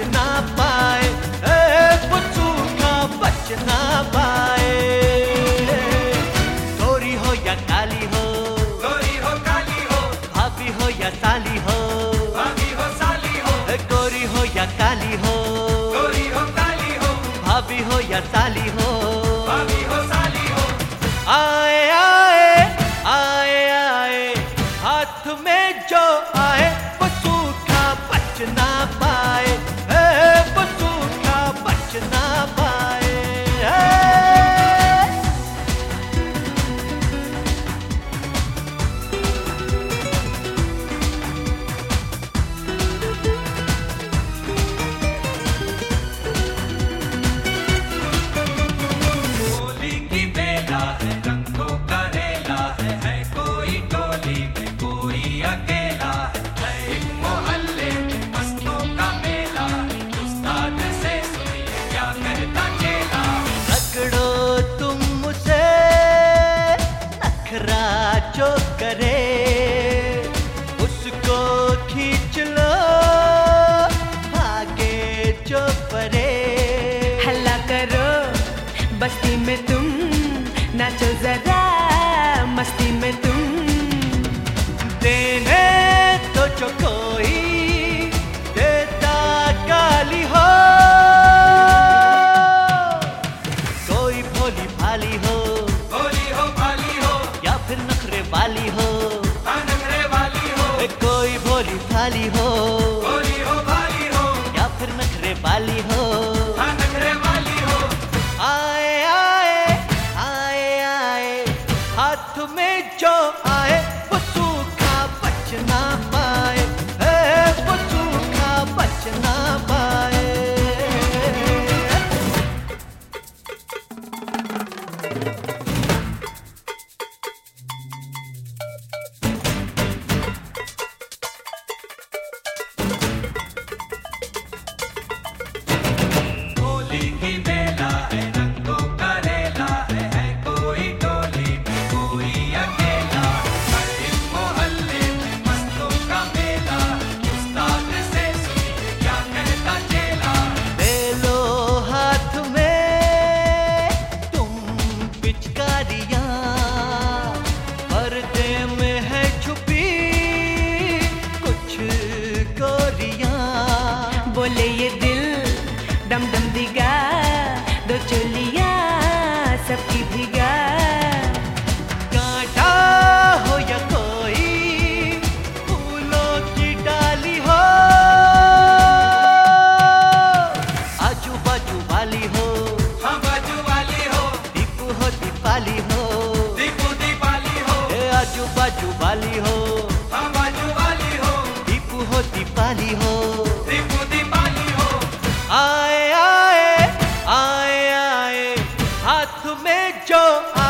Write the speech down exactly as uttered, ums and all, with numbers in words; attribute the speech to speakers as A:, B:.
A: ना पाए, ए, वो सूखा बच ना पाए। गोरी हो या काली हो,
B: गोरी हो काली हो,
A: भाभी हो या साली हो,
B: भाभी हो साली हो,
A: ए, गोरी हो या काली हो,
B: गोरी हो काली हो,
A: भाभी हो या साली हो,
B: भाभी हो साली हो।
A: आए आए आए आए हाथ में जो आए वो सूखा बच ना पाए, ए, वो सूखा बच ना पाए।
B: होली की बेला है, रंगों का रेला है, है कोई टोली में कोई अकेला है, है एक मोहल्ले में मस्तों का मेला है, उस्ताद से सुनिए क्या कहता चेला।
A: पकड़ो तुम मुझे नखरा जो करे, उसको खींच लो आगे जो परे।
C: हल्ला करो बस्ती में तुम, नाचो जरा मस्ती में तुम।
A: देने तो जो कोई देता काली हो, कोई भोली भाली हो
B: भोली हो भाली हो,
A: या फिर नखरे वाली हो,
B: हाँ नखरे वाली हो,
A: ए, कोई भोली भाली हो
B: भोली हो भाली हो,
A: या फिर नखरे वाली हो।
B: हाँ नखरे वाली हो।
A: आए आए आए आए हाथ में जो आए वो सूखा बच ना पाए, ए, वो सूखा बच ना पाए।
B: होली की बेला है, रंगों का रेला है, है कोई टोली में कोई अकेला, हर एक मोहल्ले में मस्तों का मेला, उस्ताद से सुनिए क्या कहता चेला।
A: ले लो हाथ में तुम पिचकारियां, पर्दे में है छुपी कुछ गोरियां।
C: बोले ये दिल डम डम दिगा, दो चोलियां सबकी भिगा।
A: कांटा हो या कोई फूलों की डाली हो, आजू बाजू वाली हो,
B: हाँ बाजू वाली हो,
A: दीपू हो दीपाली हो,
B: दीपू दीपाली हो,
A: ए, आजू बाजू वाली हो,
B: हाँ बाजू वाली हो,
A: दीपू हो दीपाली हो।
B: दीपू दीपाली हो।
A: आए आए आए आए हाथ में जो